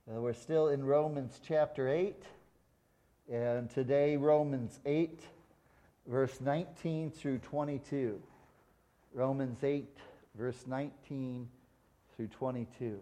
We're still in Romans chapter 8, and today Romans 8, verse 19 through 22. Romans 8, verse 19 through 22.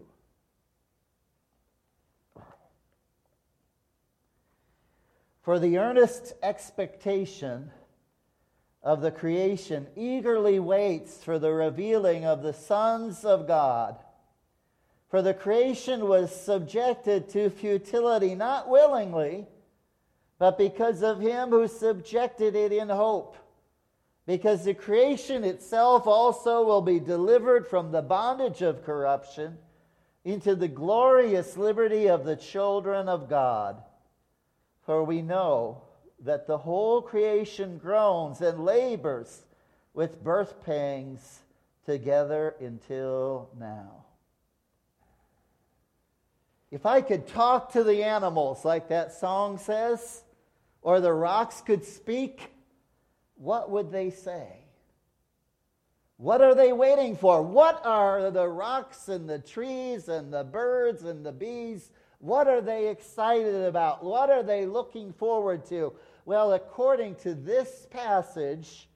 For the earnest expectation of the creation eagerly waits for the revealing of the sons of God. For the creation was subjected to futility, not willingly, but because of him who subjected it in hope. Because the creation itself also will be delivered from the bondage of corruption into the glorious liberty of the children of God. For we know that the whole creation groans and labors with birth pangs together until now. If I could talk to the animals like that song says, or the rocks could speak, what would they say? What are they waiting for? What are the rocks and the trees and the birds and the bees? What are they excited about? What are they looking forward to? Well, according to this passage,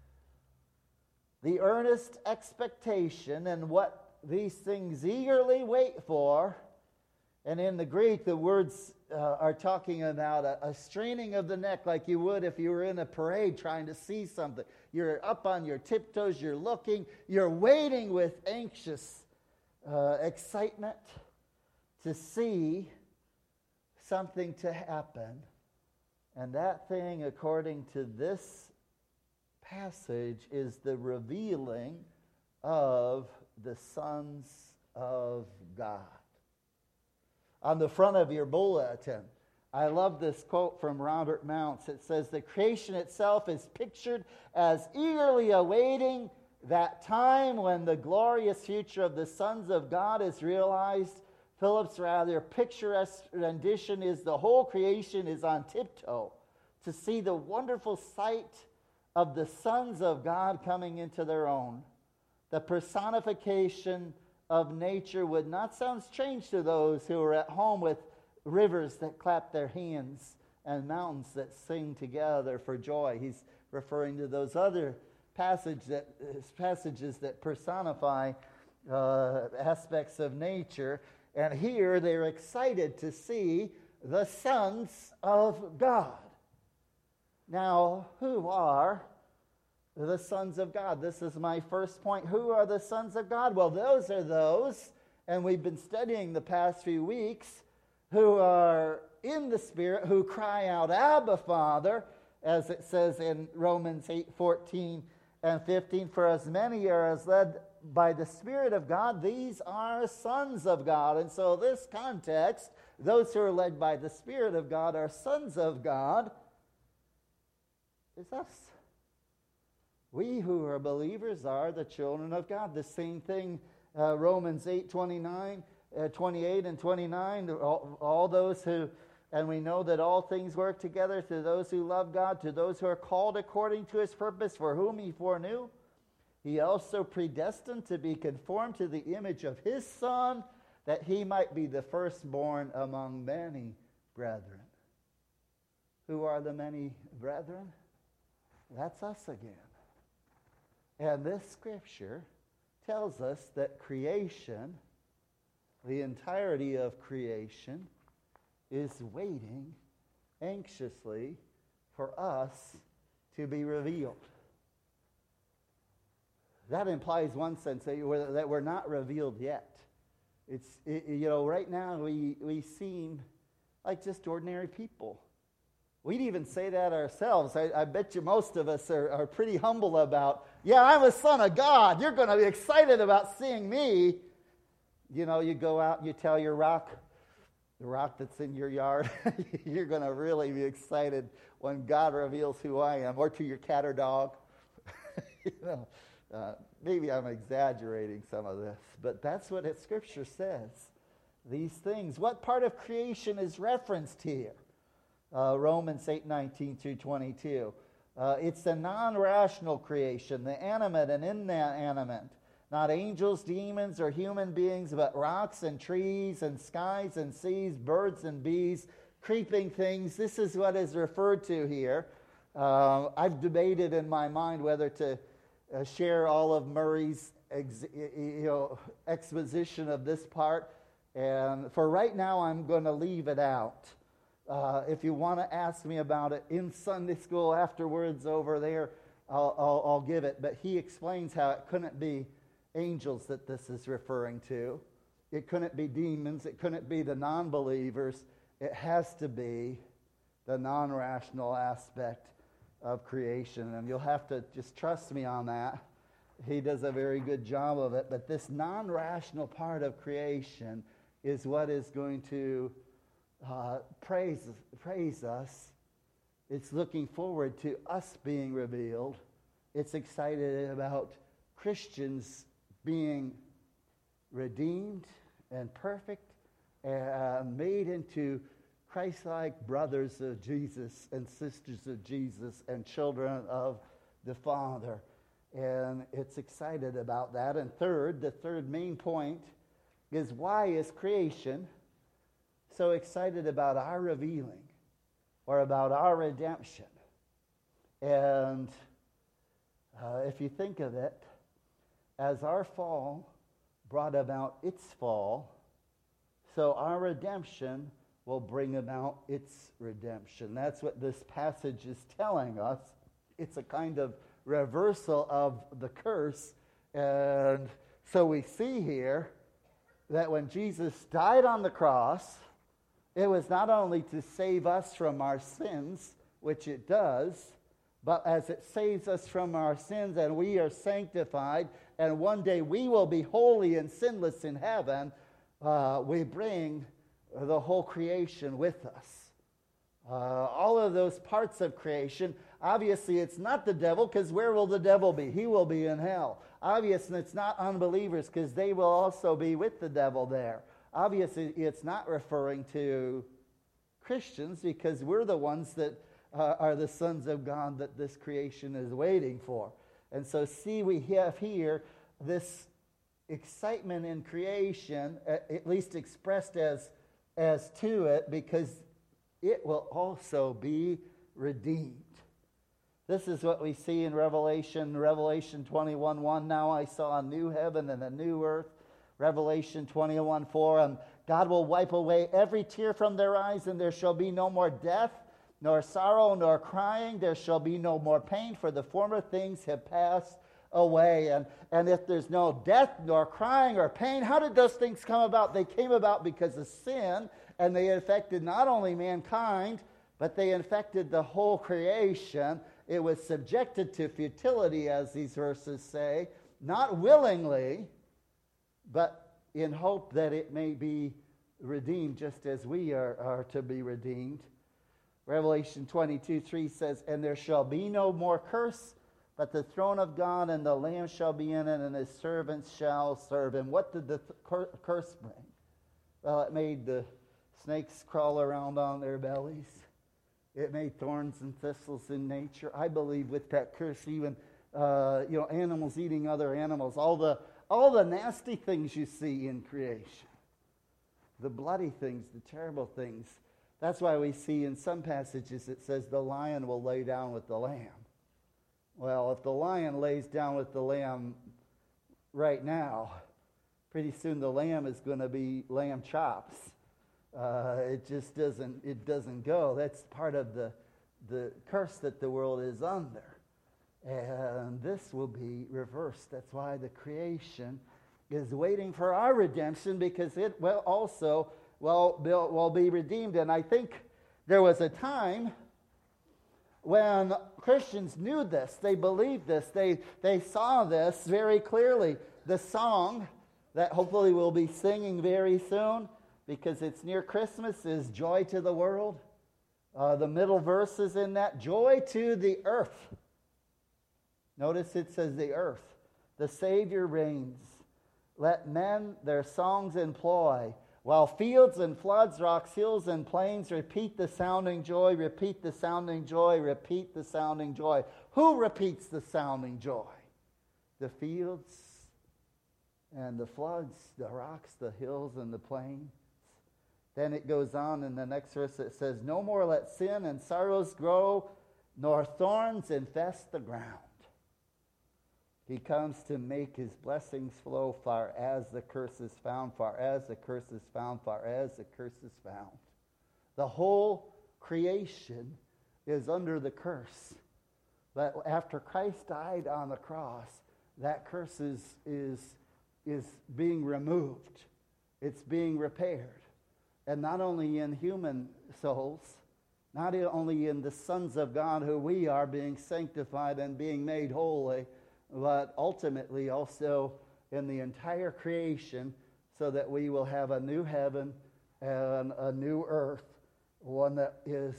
the earnest expectation and what these things eagerly wait for, and in the Greek, the words are talking about a straining of the neck like you would if you were in a parade trying to see something. You're up on your tiptoes, you're looking, you're waiting with anxious excitement to see something to happen. And that thing, according to this passage, is the revealing of the sons of God. On the front of your bulletin, I love this quote from Robert Mounce. It says, "The creation itself is pictured as eagerly awaiting that time when the glorious future of the sons of God is realized." Phillips' rather picturesque rendition is the whole creation is on tiptoe to see the wonderful sight of the sons of God coming into their own. The personification of nature would not sound strange to those who are at home with rivers that clap their hands and mountains that sing together for joy. He's referring to those other passages that personify aspects of nature. And here they're excited to see the sons of God. Now, who are the sons of God? This is my first point. Who are the sons of God? Well, those are those, and we've been studying the past few weeks, who are in the Spirit, who cry out, "Abba, Father," as it says in Romans 8:14 and 15. For as many are as led by the Spirit of God, these are sons of God. And so this context, those who are led by the Spirit of God are sons of God, is us. We who are believers are the children of God. The same thing, Romans 8:28 and 29, all those who, and we know that all things work together to those who love God, to those who are called according to his purpose, for whom he foreknew, he also predestined to be conformed to the image of his Son, that he might be the firstborn among many brethren. Who are the many brethren? That's us again. And this scripture tells us that creation, the entirety of creation, is waiting anxiously for us to be revealed. That implies one sense that we're not revealed yet. Right now we seem like just ordinary people. We'd even say that ourselves. I bet you most of us are pretty humble about, yeah, I'm a son of God. You're going to be excited about seeing me. You go out and you tell your rock, the rock that's in your yard, you're going to really be excited when God reveals who I am, or to your cat or dog. Maybe I'm exaggerating some of this, but that's what Scripture says. These things. What part of creation is referenced here? Romans 8:19 through 22. It's the non-rational creation, the animate and inanimate, Not angels, demons, or human beings, but rocks and trees and skies and seas, birds and bees, creeping things. This is what is referred to here. I've debated in my mind whether to share all of Murray's exposition of this part. And for right now, I'm going to leave it out. If you want to ask me about it in Sunday school afterwards over there, I'll give it. But he explains how it couldn't be angels that this is referring to. It couldn't be demons. It couldn't be the non-believers. It has to be the non-rational aspect of creation. And you'll have to just trust me on that. He does a very good job of it. But this non-rational part of creation is what is going to praise us. It's looking forward to us being revealed. It's excited about Christians being redeemed and perfect and made into Christ-like brothers of Jesus and sisters of Jesus and children of the Father. And it's excited about that. And the third main point is, why is creation so excited about our revealing or about our redemption? And if you think of it, as our fall brought about its fall, so our redemption will bring about its redemption. That's what this passage is telling us. It's a kind of reversal of the curse. And so we see here that when Jesus died on the cross, it was not only to save us from our sins, which it does, but as it saves us from our sins and we are sanctified, and one day we will be holy and sinless in heaven, we bring the whole creation with us. All of those parts of creation, obviously it's not the devil, because where will the devil be? He will be in hell. Obviously it's not unbelievers, because they will also be with the devil there. Obviously it's not referring to Christians, because we're the ones that are the sons of God that this creation is waiting for. And so see, we have here this excitement in creation, at least expressed as to it, because it will also be redeemed. This is what we see in Revelation 21:1. Now I saw a new heaven and a new earth. Revelation 21:4. And God will wipe away every tear from their eyes, and there shall be no more death, nor sorrow, nor crying. There shall be no more pain, for the former things have passed away. And if there's no death, nor crying, or pain, how did those things come about? They came about because of sin, and they affected not only mankind, but they infected the whole creation. It was subjected to futility, as these verses say, not willingly, but in hope that it may be redeemed, just as we are to be redeemed. Revelation 22:3 says, and there shall be no more curse, but the throne of God and the Lamb shall be in it, and his servants shall serve him. What did the curse bring? Well, it made the snakes crawl around on their bellies. It made thorns and thistles in nature. I believe with that curse, even animals eating other animals, all the nasty things you see in creation, the bloody things, the terrible things. That's why we see in some passages it says the lion will lay down with the lamb. Well, if the lion lays down with the lamb right now, pretty soon the lamb is going to be lamb chops. It just doesn't go. That's part of the curse that the world is under. And this will be reversed. That's why the creation is waiting for our redemption, because it will also will be redeemed. And I think there was a time when Christians knew this. They believed this. They saw this very clearly. The song that hopefully we'll be singing very soon, because it's near Christmas, is Joy to the World. The middle verse is in that. Joy to the earth. Notice it says the earth. The Savior reigns. Let men their songs employ, while fields and floods, rocks, hills, and plains repeat the sounding joy, repeat the sounding joy, repeat the sounding joy. Who repeats the sounding joy? The fields and the floods, the rocks, the hills, and the plains. Then it goes on in the next verse. It says, no more let sin and sorrows grow, nor thorns infest the ground. He comes to make his blessings flow far as the curse is found, far as the curse is found, far as the curse is found. The whole creation is under the curse. But after Christ died on the cross, that curse is being removed. It's being repaired. And not only in human souls, not only in the sons of God who we are being sanctified and being made holy, but ultimately also in the entire creation, so that we will have a new heaven and a new earth, one that is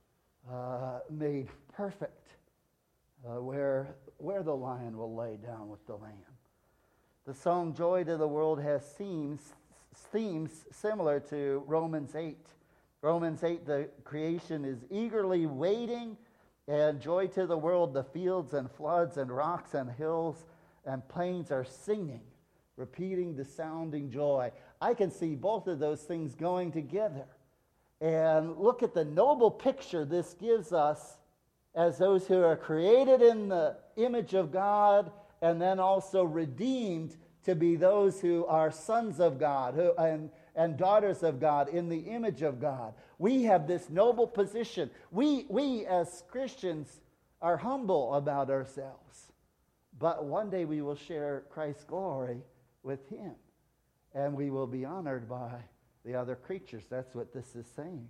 made perfect, where the lion will lay down with the lamb. The song Joy to the World has themes similar to Romans 8. Romans 8, the creation is eagerly waiting, and joy to the world, the fields and floods and rocks and hills and plains are singing, repeating the sounding joy. I can see both of those things going together. And look at the noble picture this gives us as those who are created in the image of God, and then also redeemed to be those who are sons of God and daughters of God in the image of God. We have this noble position. We as Christians are humble about ourselves, but one day we will share Christ's glory with him, and we will be honored by the other creatures. That's what this is saying.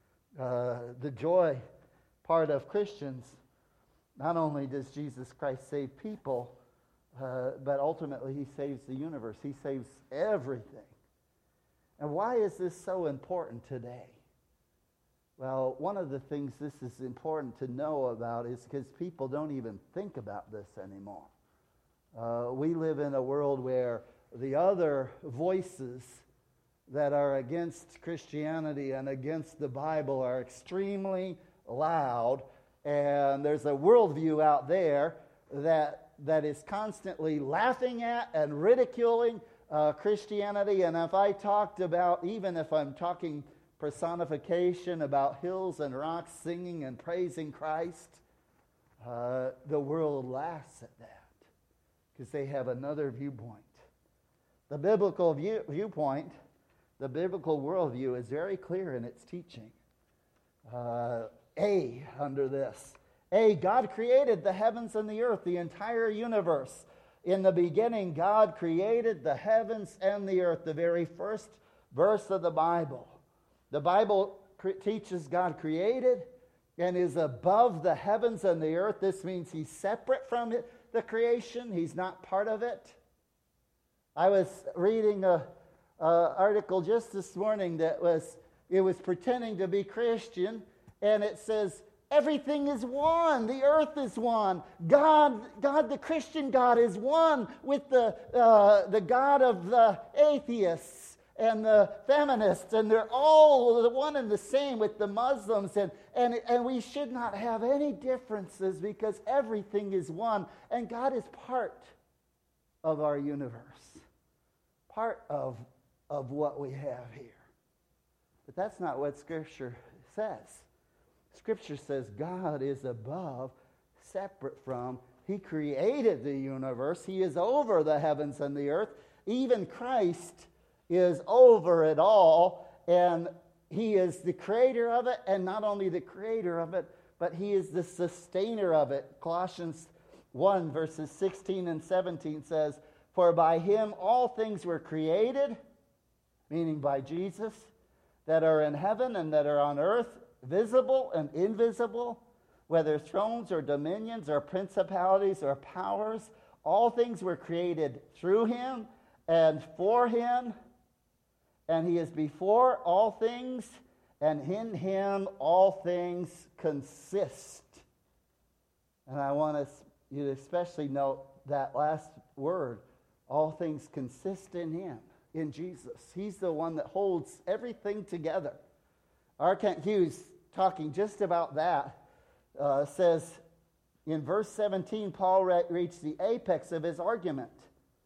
The joy part of Christians, not only does Jesus Christ save people, but ultimately he saves the universe. He saves everything. And why is this so important today? Well, one of the things this is important to know about is because people don't even think about this anymore. We live in a world where the other voices that are against Christianity and against the Bible are extremely loud, and there's a worldview out there that is constantly laughing at and ridiculing Christianity. And if I talked about, even if I'm talking personification about hills and rocks singing and praising Christ, the world laughs at that because they have another viewpoint. The biblical viewpoint, the biblical worldview is very clear in its teaching. Under this. God created the heavens and the earth, the entire universe. In the beginning, God created the heavens and the earth, the very first verse of the Bible. The Bible teaches God created and is above the heavens and the earth. This means he's separate from the creation. He's not part of it. I was reading an article just this morning that was pretending to be Christian, and it says, everything is one. The earth is one. God, the Christian God, is one with the God of the atheists and the feminists, and they're all the one and the same with the Muslims, and we should not have any differences because everything is one, and God is part of our universe, part of what we have here. But that's not what Scripture says. Scripture says God is above, separate from. He created the universe. He is over the heavens and the earth. Even Christ is over it all, and he is the creator of it, and not only the creator of it, but he is the sustainer of it. Colossians 1, verses 16 and 17 says, for by him all things were created, meaning by Jesus, that are in heaven and that are on earth, visible and invisible, whether thrones or dominions or principalities or powers, all things were created through him and for him, and he is before all things, and in him all things consist. And I want you to especially note that last word, all things consist in him, in Jesus. He's the one that holds everything together. R. Kent Hughes, talking just about that, says in verse 17, Paul reached the apex of his argument.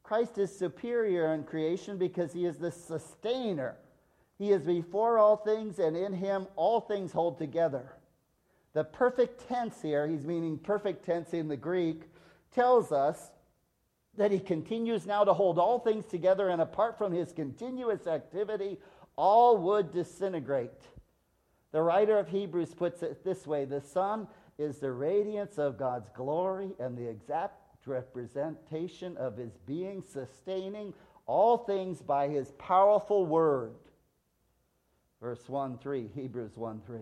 Christ is superior in creation because he is the sustainer. He is before all things, and in him all things hold together. The perfect tense here, he's meaning perfect tense in the Greek, tells us that he continues now to hold all things together, and apart from his continuous activity, all would disintegrate. The writer of Hebrews puts it this way: the Son is the radiance of God's glory and the exact representation of his being, sustaining all things by his powerful word. Verse 1:3, Hebrews 1:3.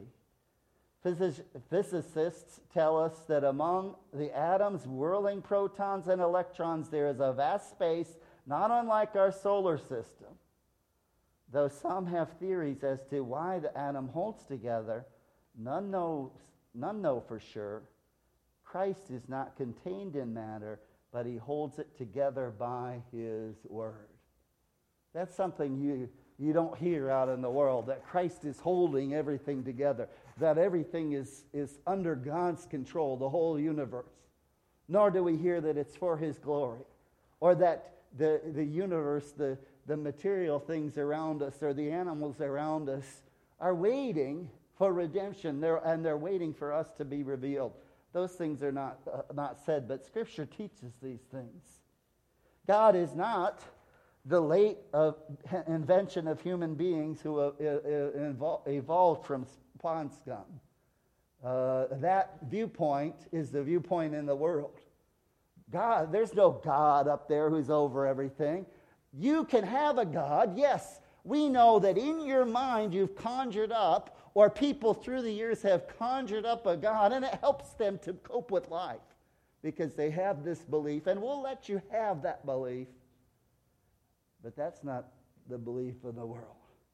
Physicists tell us that among the atoms whirling protons and electrons there is a vast space not unlike our solar system. Though some have theories as to why the atom holds together, none know for sure. Christ is not contained in matter, but he holds it together by his word. That's something you don't hear out in the world, that Christ is holding everything together, that everything is under God's control, the whole universe. Nor do we hear that it's for his glory, or that the universe, the material things around us or the animals around us are waiting for redemption, they're waiting for us to be revealed. Those things are not said, but Scripture teaches these things. God is not the late invention of human beings who evolved from pond scum. That viewpoint is the viewpoint in the world. God, there's no God up there who's over everything. You can have a God. Yes, we know that in your mind you've conjured up, or people through the years have conjured up a God, and it helps them to cope with life because they have this belief, and we'll let you have that belief. But that's not the belief in the world.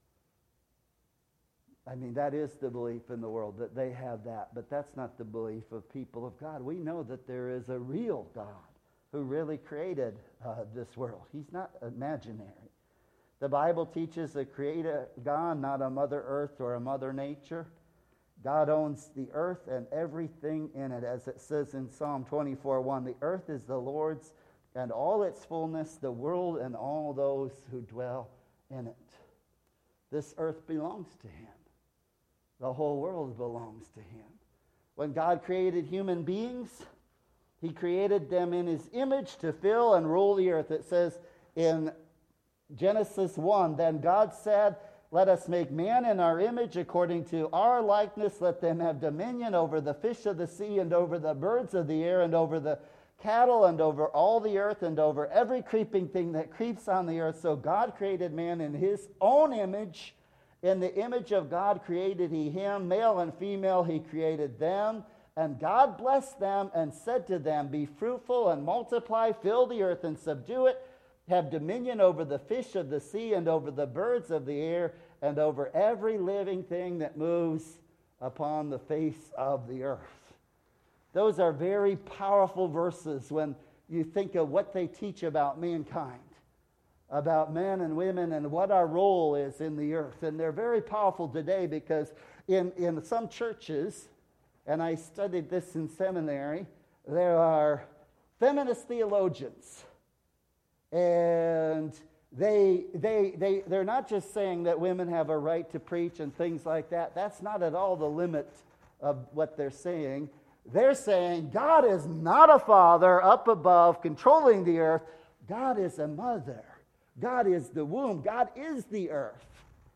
I mean, that is the belief in the world, that they have that, but that's not the belief of people of God. We know that there is a real God who really created this world. He's not imaginary. The Bible teaches a creator God, not a Mother Earth or a Mother Nature. God owns the earth and everything in it, as it says in Psalm 24:1. The earth is the Lord's and all its fullness, the world and all those who dwell in it. This earth belongs to him. The whole world belongs to him. When God created human beings, he created them in his image to fill and rule the earth. It says in Genesis 1, then God said, let us make man in our image according to our likeness. Let them have dominion over the fish of the sea and over the birds of the air and over the cattle and over all the earth and over every creeping thing that creeps on the earth. So God created man in his own image. In the image of God created he him. Male and female he created them. And God blessed them and said to them, be fruitful and multiply, fill the earth and subdue it. Have dominion over the fish of the sea and over the birds of the air and over every living thing that moves upon the face of the earth. Those are very powerful verses when you think of what they teach about mankind, about men and women and what our role is in the earth. And they're very powerful today because in some churches, and I studied this in seminary, there are feminist theologians. And they're not just saying that women have a right to preach and things like that. That's not at all the limit of what they're saying. They're saying God is not a father up above controlling the earth. God is a mother. God is the womb. God is the earth.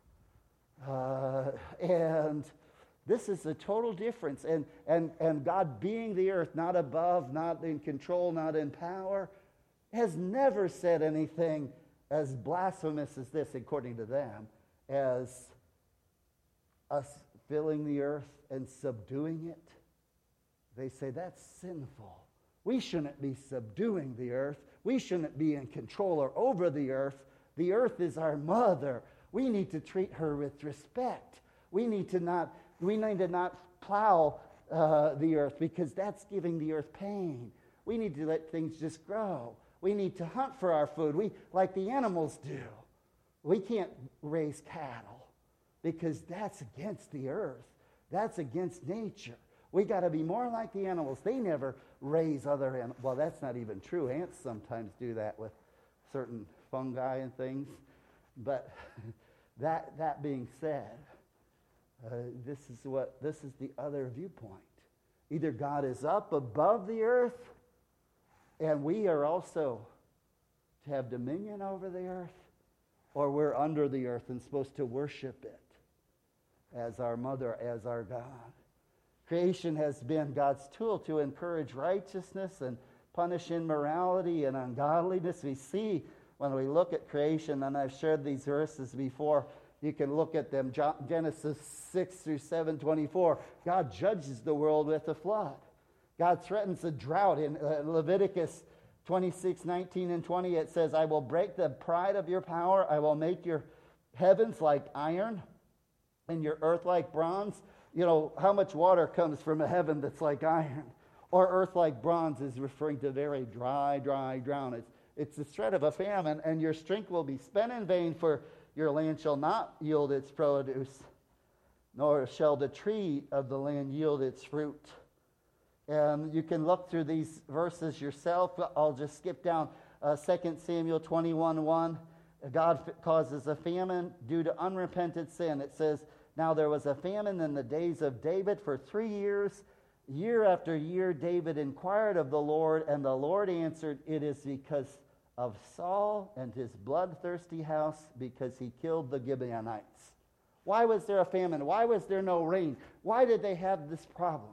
And this is a total difference. And God being the earth, not above, not in control, not in power, has never said anything as blasphemous as this, according to them, as us filling the earth and subduing it. They say that's sinful. We shouldn't be subduing the earth. We shouldn't be in control or over the earth. The earth is our mother. We need to treat her with respect. We need to not plow the earth because that's giving the earth pain. We need to let things just grow. We need to hunt for our food, like the animals do. We can't raise cattle because that's against the earth. That's against nature. We got to be more like the animals. They never raise other animals. Well, that's not even true. Ants sometimes do that with certain fungi and things. But that being said, this is the other viewpoint. Either God is up above the earth, and we are also to have dominion over the earth, or we're under the earth and supposed to worship it as our mother, as our God. Creation has been God's tool to encourage righteousness and punish immorality and ungodliness. We see when we look at creation, and I've shared these verses before, you can look at them. Genesis 6 through 7:24. God judges the world with a flood. God threatens a drought. In Leviticus 26:19 and 20, it says, I will break the pride of your power. I will make your heavens like iron and your earth like bronze. You know, how much water comes from a heaven that's like iron? Or earth like bronze is referring to very dry ground. It's the threat of a famine, and your strength will be spent in vain, for your land shall not yield its produce, nor shall the tree of the land yield its fruit. And you can look through these verses yourself. I'll just skip down 2 Samuel 21:1. God causes a famine due to unrepented sin. It says, now there was a famine in the days of David for 3 years. Year after year, David inquired of the Lord, and the Lord answered, it is because of Saul and his bloodthirsty house, because he killed the Gibeonites. Why was there a famine? Why was there no rain? Why did they have this problem?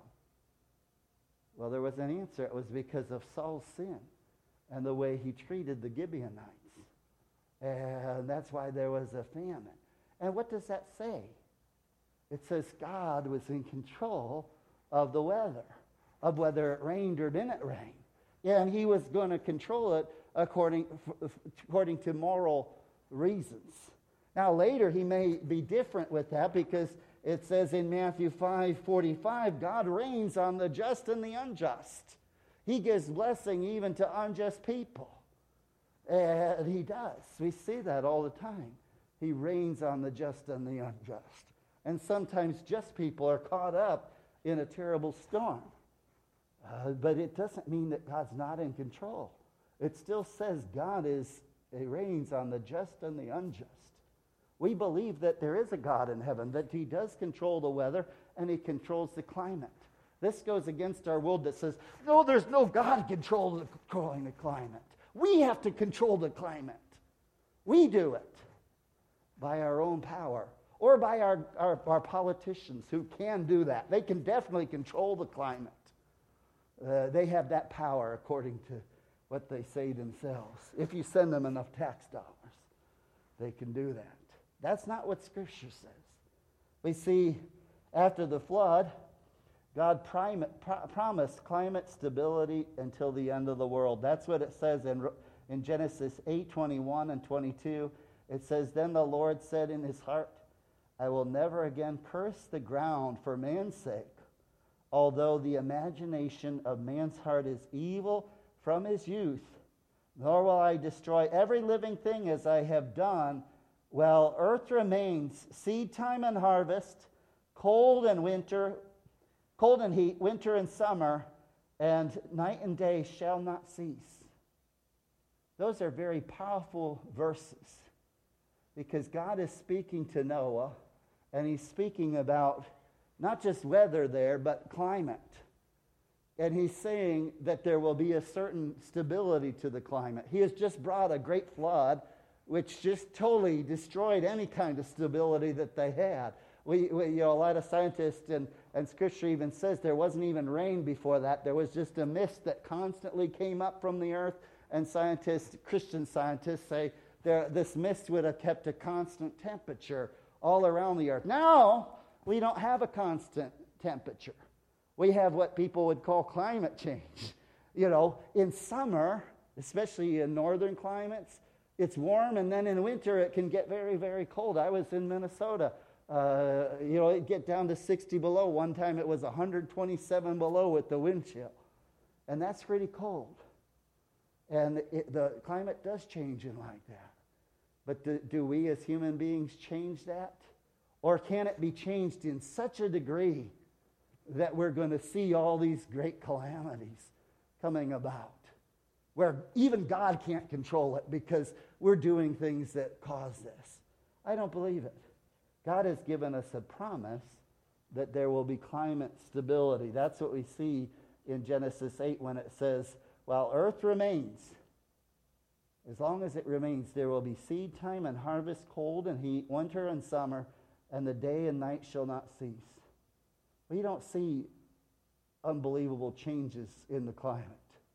Well, there was an answer. It was because of Saul's sin and the way he treated the Gibeonites. And that's why there was a famine. And what does that say? It says God was in control of the weather, of whether it rained or didn't rain. Yeah, and he was going to control it according to moral reasons. Now later he may be different with that, because it says in Matthew 5:45, God reigns on the just and the unjust. He gives blessing even to unjust people. And he does. We see that all the time. He reigns on the just and the unjust. And sometimes just people are caught up in a terrible storm. But it doesn't mean that God's not in control. It still says God reigns on the just and the unjust. We believe that there is a God in heaven, that he does control the weather and he controls the climate. This goes against our world that says, no, there's no God controlling the climate. We have to control the climate. We do it by our own power, or by our politicians who can do that. They can definitely control the climate. They have that power according to what they say themselves. If you send them enough tax dollars, they can do that. That's not what Scripture says. We see after the flood, God promised climate stability until the end of the world. That's what it says in Genesis 8:21 and 22. It says, then the Lord said in his heart, I will never again curse the ground for man's sake, although the imagination of man's heart is evil from his youth, nor will I destroy every living thing as I have done, while earth remains, seed time and harvest, cold and heat, winter and summer, and night and day shall not cease. Those are very powerful verses, because God is speaking to Noah, and he's speaking about not just weather there, but climate. And he's saying that there will be a certain stability to the climate. He has just brought a great flood, which just totally destroyed any kind of stability that they had. A lot of scientists and Scripture even says there wasn't even rain before that. There was just a mist that constantly came up from the earth. And Christian scientists say this mist would have kept a constant temperature all around the earth. Now, we don't have a constant temperature. We have what people would call climate change. In summer, especially in northern climates, it's warm, and then in winter it can get very, very cold. I was in Minnesota. It'd get down to 60 below. One time it was 127 below with the wind chill. And that's pretty cold. And the climate does change in like that. But do we as human beings change that? Or can it be changed in such a degree that we're going to see all these great calamities coming about? where even God can't control it because we're doing things that cause this. I don't believe it. God has given us a promise that there will be climate stability. That's what we see in Genesis 8 when it says, while earth remains, as long as it remains, there will be seed time and harvest, cold and heat, winter and summer, and the day and night shall not cease. We don't see unbelievable changes in the climate.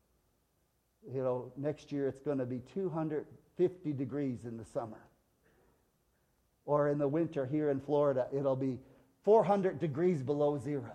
Next year it's going to be 250 degrees in the summer. Or in the winter here in Florida, it'll be 400 degrees below zero.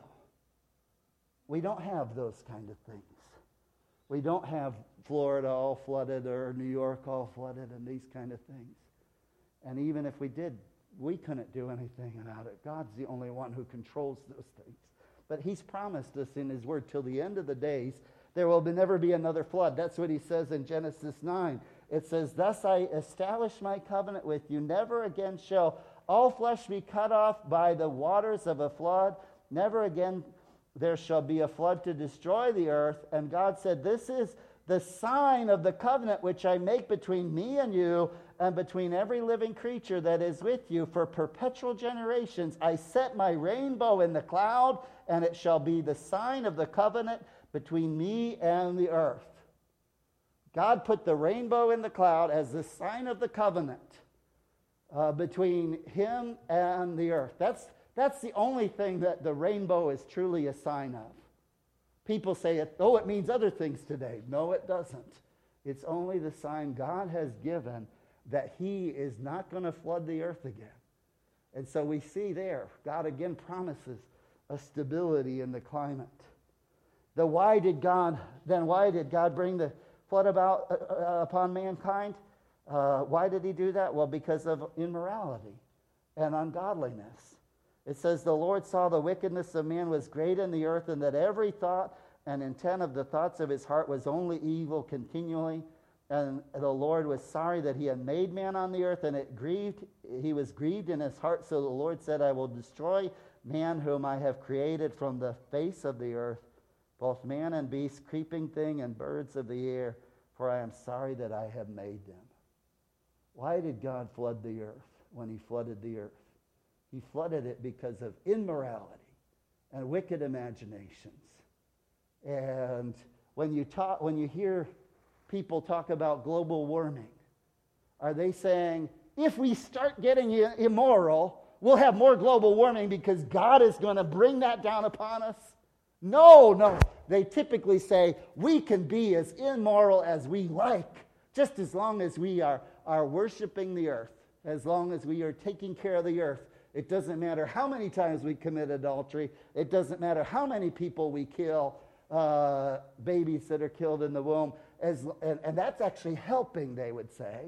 We don't have those kind of things. We don't have Florida all flooded or New York all flooded and these kind of things. And even if we did, we couldn't do anything about it. God's the only one who controls those things. But he's promised us in his word, till the end of the days, there will never be another flood. That's what he says in Genesis 9. It says, thus I establish my covenant with you. Never again shall all flesh be cut off by the waters of a flood. Never again there shall be a flood to destroy the earth. And God said, this is the sign of the covenant which I make between me and you and between every living creature that is with you for perpetual generations. I set my rainbow in the cloud, and it shall be the sign of the covenant between me and the earth. God put the rainbow in the cloud as the sign of the covenant between him and the earth. That's the only thing that the rainbow is truly a sign of. People say, it means other things today. No, it doesn't. It's only the sign God has given that he is not going to flood the earth again. And so we see there, God again promises a stability in the climate. Why did God bring the flood about upon mankind? Why did he do that? Well, because of immorality and ungodliness. It says, the Lord saw the wickedness of man was great in the earth, and that every thought and intent of the thoughts of his heart was only evil continually. And the Lord was sorry that he had made man on the earth, and he was grieved in his heart. So the Lord said, I will destroy man whom I have created from the face of the earth, both man and beast, creeping thing, and birds of the air, for I am sorry that I have made them. Why did God flood the earth when he flooded the earth? He flooded it because of immorality and wicked imaginations. And when you hear people talk about global warming, are they saying, if we start getting immoral, we'll have more global warming because God is going to bring that down upon us? No. They typically say, we can be as immoral as we like, just as long as we are worshiping the earth, as long as we are taking care of the earth. It doesn't matter how many times we commit adultery. It doesn't matter how many people we kill, babies that are killed in the womb. And that's actually helping, they would say,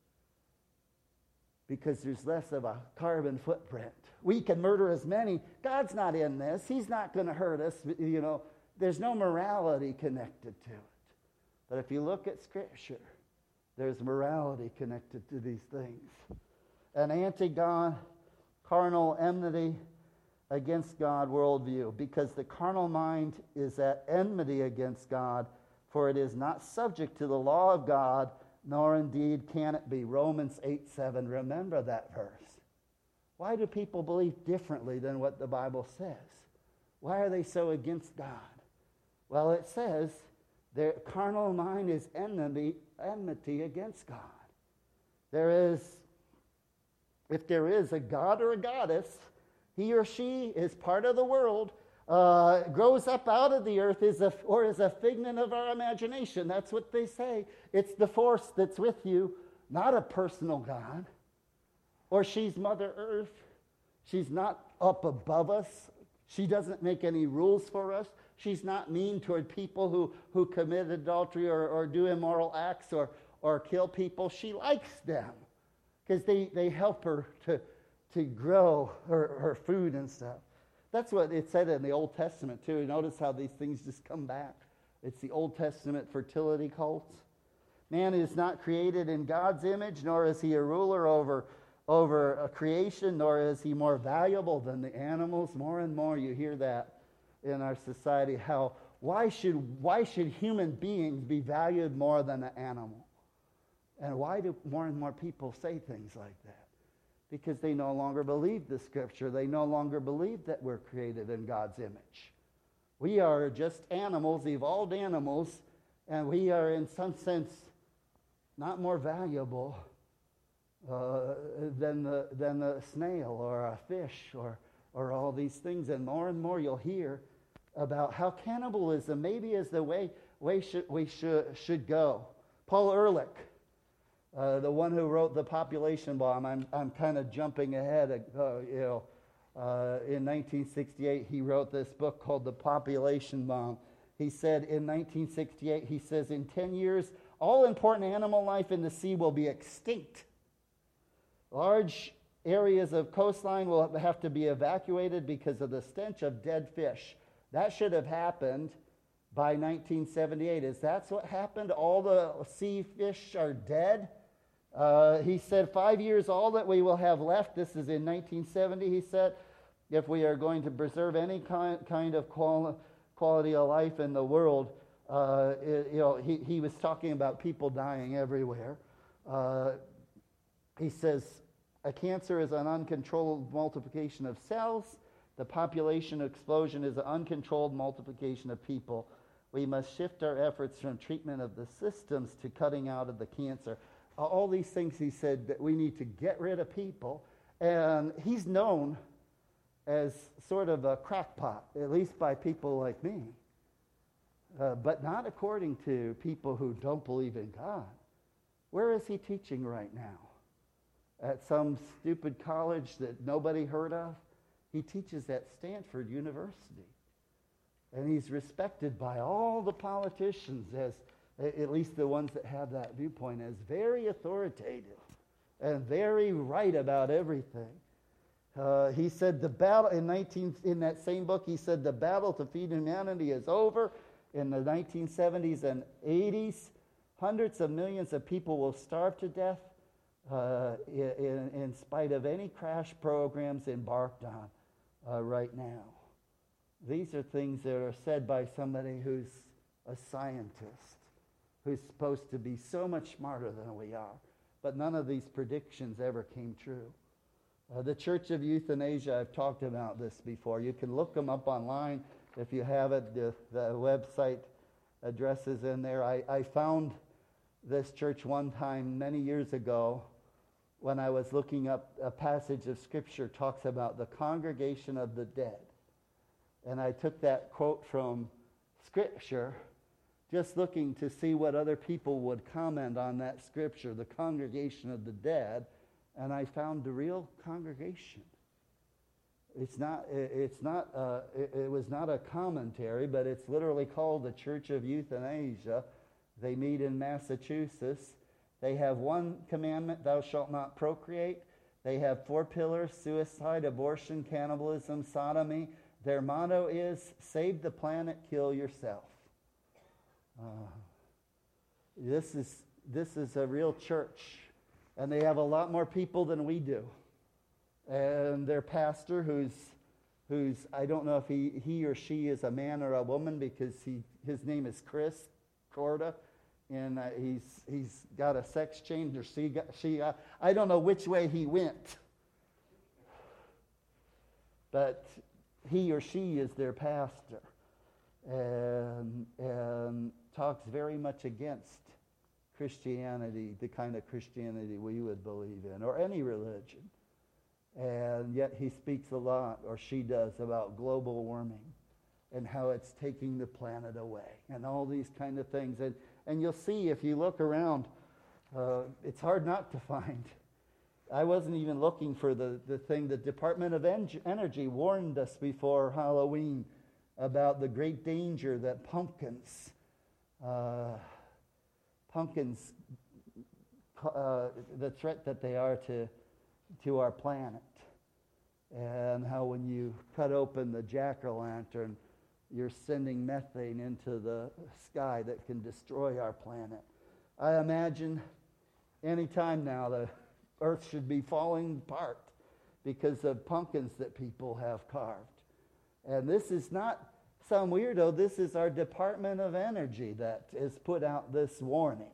because there's less of a carbon footprint. We can murder as many. God's not in this. He's not going to hurt us. There's no morality connected to it. But if you look at Scripture, there's morality connected to these things. An anti-God, carnal enmity against God worldview, because the carnal mind is at enmity against God, for it is not subject to the law of God, nor indeed can it be. Romans 8:7. Remember that verse. Why do people believe differently than what the Bible says? Why are they so against God? Well, it says their carnal mind is enmity against God. If there is a god or a goddess, he or she is part of the world, grows up out of the earth, is a figment of our imagination. That's what they say. It's the force that's with you, not a personal God. Or she's Mother Earth. She's not up above us. She doesn't make any rules for us. She's not mean toward people who commit adultery or do immoral acts or kill people. She likes them because they help her to grow her food and stuff. That's what it said in the Old Testament too. Notice how these things just come back. It's the Old Testament fertility cults. Man is not created in God's image, nor is he a ruler over a creation, nor is he more valuable than the animals. More and more you hear that in our society, how why should human beings be valued more than an animal? And why do more and more people say things like that? Because they no longer believe the Scripture. They no longer believe that we're created in God's image. We are just animals, evolved animals, and we are in some sense not more valuable than the snail or a fish or all these things. And more you'll hear about how cannibalism maybe is the way we should go. Paul Ehrlich, the one who wrote The Population Bomb, I'm kind of jumping ahead. In 1968, he wrote this book called The Population Bomb. He said in 1968, he says, in 10 years, all important animal life in the sea will be extinct. Large areas of coastline will have to be evacuated because of the stench of dead fish. That should have happened by 1978. Is that what happened? All the sea fish are dead? He said 5 years, all that we will have left, this is in 1970, he said, if we are going to preserve any kind of quality of life in the world, he was talking about people dying everywhere. He says, a cancer is an uncontrolled multiplication of cells. The population explosion is an uncontrolled multiplication of people. We must shift our efforts from treatment of the systems to cutting out of the cancer. All these things he said that we need to get rid of people. And he's known as sort of a crackpot, at least by people like me. But not according to people who don't believe in God. Where is he teaching right now? At some stupid college that nobody heard of? He teaches at Stanford University. And he's respected by all the politicians, as at least the ones that have that viewpoint, as very authoritative and very right about everything. He said the battle in that same book, he said the battle to feed humanity is over. In the 1970s and 80s, hundreds of millions of people will starve to death in spite of any crash programs embarked on right now. These are things that are said by somebody who's a scientist, who's supposed to be so much smarter than we are. But none of these predictions ever came true. The Church of Euthanasia, I've talked about this before. You can look them up online if you have it. The website address is in there. I found this church one time many years ago when I was looking up a passage of Scripture talks about the congregation of the dead. And I took that quote from Scripture, just looking to see what other people would comment on that Scripture, the congregation of the dead, and I found the real congregation. It was not a commentary, but it's literally called the Church of Euthanasia. They meet in Massachusetts. They have one commandment, thou shalt not procreate. They have 4 pillars: suicide, abortion, cannibalism, sodomy. Their motto is, save the planet, kill yourself. This is a real church. And they have a lot more people than we do. And their pastor, who's I don't know if he or she is a man or a woman, because his name is Chris Corda, and he's got a sex change, or she I don't know which way he went, but he or she is their pastor, and talks very much against Christianity, the kind of Christianity we would believe in, or any religion. And yet he speaks a lot, or she does, about global warming and how it's taking the planet away and all these kind of things. And you'll see if you look around, it's hard not to find. I wasn't even looking for the thing. The Department of Energy warned us before Halloween about the great danger that pumpkins, the threat that they are to our planet, and how when you cut open the jack-o'-lantern, you're sending methane into the sky that can destroy our planet. I imagine any time now the earth should be falling apart because of pumpkins that people have carved. And this is not some weirdo. This is our Department of Energy that has put out this warning.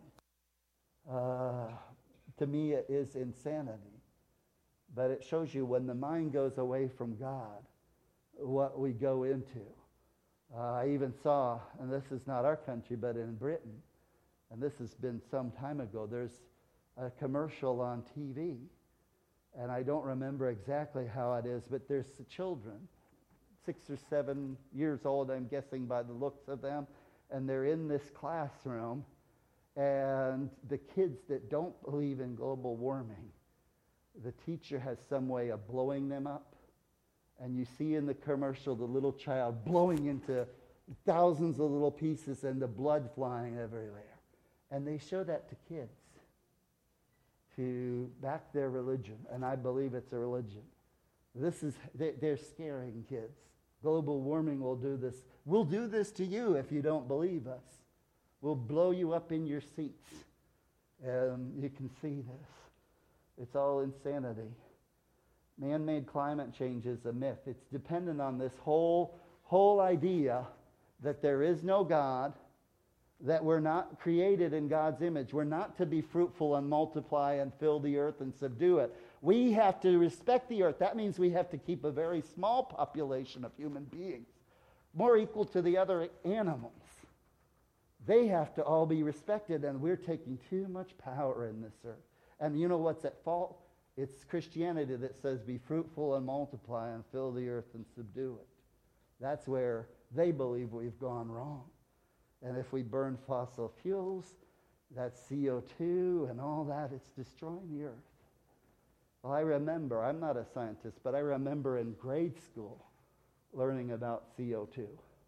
To me, it is insanity. But it shows you when the mind goes away from God, what we go into. I even saw, and this is not our country, but in Britain, and this has been some time ago, there's a commercial on TV, and I don't remember exactly how it is, but there's children, 6 or 7 years old, I'm guessing by the looks of them, and they're in this classroom, and the kids that don't believe in global warming, the teacher has some way of blowing them up. And you see in the commercial the little child blowing into thousands of little pieces and the blood flying everywhere. And they show that to kids to back their religion. And I believe it's a religion. They're scaring kids. Global warming will do this. We'll do this to you if you don't believe us. We'll blow you up in your seats. And you can see this. It's all insanity. Man-made climate change is a myth. It's dependent on this whole idea that there is no God, that we're not created in God's image. We're not to be fruitful and multiply and fill the earth and subdue it. We have to respect the earth. That means we have to keep a very small population of human beings, more equal to the other animals. They have to all be respected, and we're taking too much power in this earth. And you know what's at fault? It's Christianity that says, be fruitful and multiply and fill the earth and subdue it. That's where they believe we've gone wrong. And if we burn fossil fuels, that's CO2 and all that, it's destroying the earth. Well, I remember, I'm not a scientist, but I remember in grade school learning about CO2.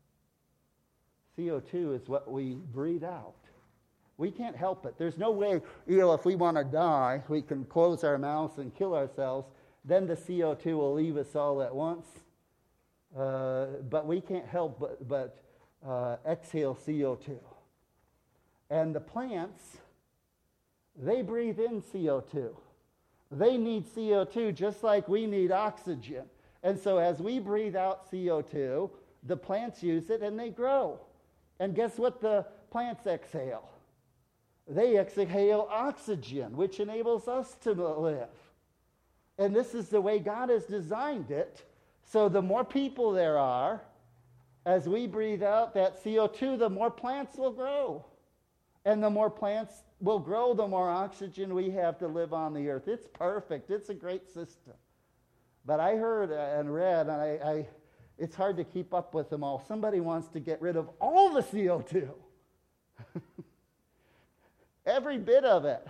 CO2 is what we breathe out. We can't help it. There's no way, if we want to die, we can close our mouths and kill ourselves. Then the CO2 will leave us all at once. But we can't help but exhale CO2. And the plants, they breathe in CO2. They need CO2 just like we need oxygen. And so as we breathe out CO2, the plants use it and they grow. And guess what the plants exhale? They exhale oxygen, which enables us to live. And this is the way God has designed it. So the more people there are, as we breathe out that CO2, the more plants will grow. And the more plants will grow, the more oxygen we have to live on the earth. It's perfect. It's a great system. But I heard and read, and it's hard to keep up with them all. Somebody wants to get rid of all the CO2. Every bit of it.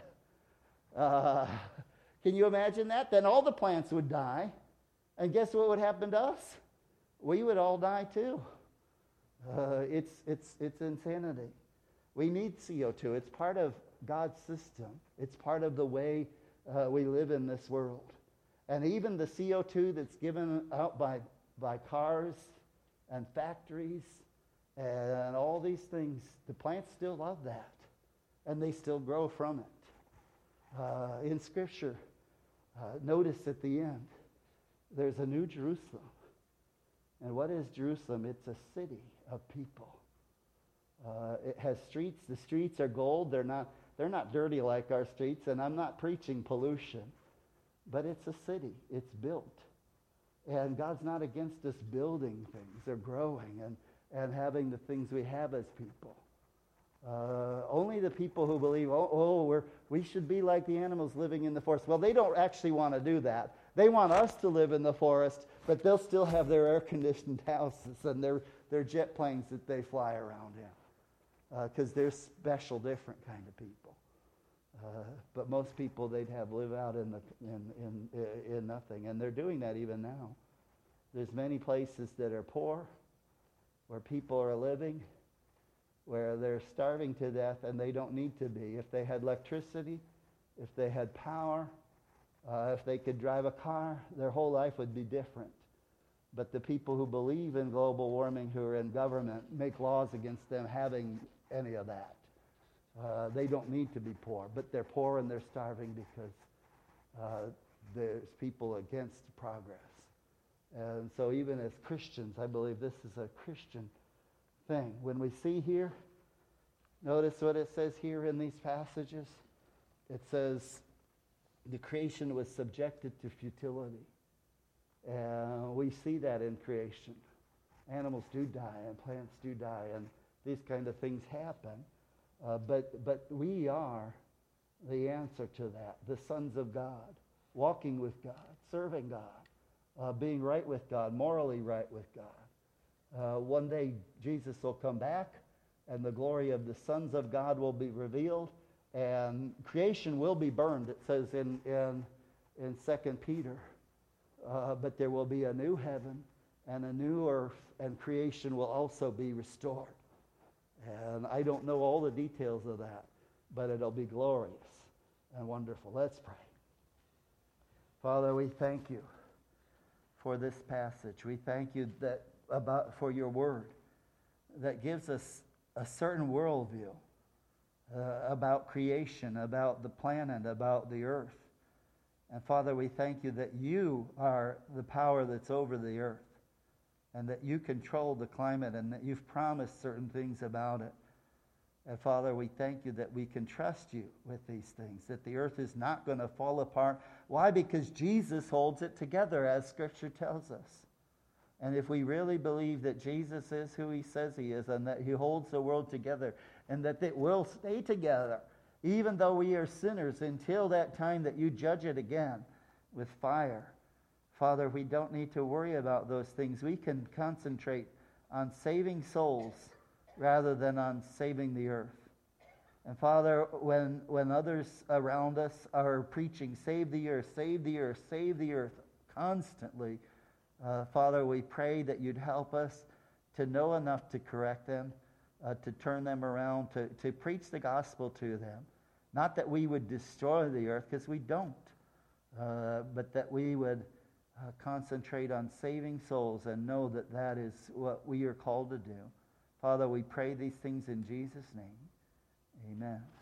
Can you imagine that? Then all the plants would die. And guess what would happen to us? We would all die too. It's insanity. We need CO2. It's part of God's system. It's part of the way we live in this world. And even the CO2 that's given out by cars and factories and all these things, the plants still love that. And they still grow from it. In Scripture, notice at the end, there's a new Jerusalem. And what is Jerusalem? It's a city of people. It has streets. The streets are gold. They're not dirty like our streets. And I'm not preaching pollution. But it's a city. It's built. And God's not against us building things or growing and having the things we have as people. Only the people who believe, we should be like the animals living in the forest. Well, they don't actually want to do that. They want us to live in the forest, but they'll still have their air-conditioned houses and their jet planes that they fly around in, because they're special, different kind of people. But most people they'd have live out in nothing, and they're doing that even now. There's many places that are poor, where people are living, where they're starving to death and they don't need to be. If they had electricity, if they had power, if they could drive a car, their whole life would be different. But the people who believe in global warming, who are in government, make laws against them having any of that. They don't need to be poor, but they're poor and they're starving because there's people against progress. And so even as Christians, I believe this is a Christian thing. When we see here, notice what it says here in these passages. It says the creation was subjected to futility. And we see that in creation. Animals do die and plants do die and these kind of things happen. But we are the answer to that. The sons of God, walking with God, serving God, being right with God, morally right with God. One day Jesus will come back and the glory of the sons of God will be revealed and creation will be burned, it says in 2 Peter. But there will be a new heaven and a new earth, and creation will also be restored. And I don't know all the details of that, but it'll be glorious and wonderful. Let's pray. Father, we thank you for this passage. We thank you for your word that gives us a certain worldview about creation, about the planet, about the earth. And Father, we thank you that you are the power that's over the earth and that you control the climate and that you've promised certain things about it. And Father, we thank you that we can trust you with these things, that the earth is not going to fall apart. Why? Because Jesus holds it together, as Scripture tells us. And if we really believe that Jesus is who he says he is and that he holds the world together and that it will stay together, even though we are sinners, until that time that you judge it again with fire. Father, we don't need to worry about those things. We can concentrate on saving souls rather than on saving the earth. And Father, when others around us are preaching, save the earth, save the earth, save the earth, constantly, Father, we pray that you'd help us to know enough to correct them, to turn them around, to preach the gospel to them. Not that we would destroy the earth, because we don't, but that we would concentrate on saving souls and know that that is what we are called to do. Father, we pray these things in Jesus' name. Amen.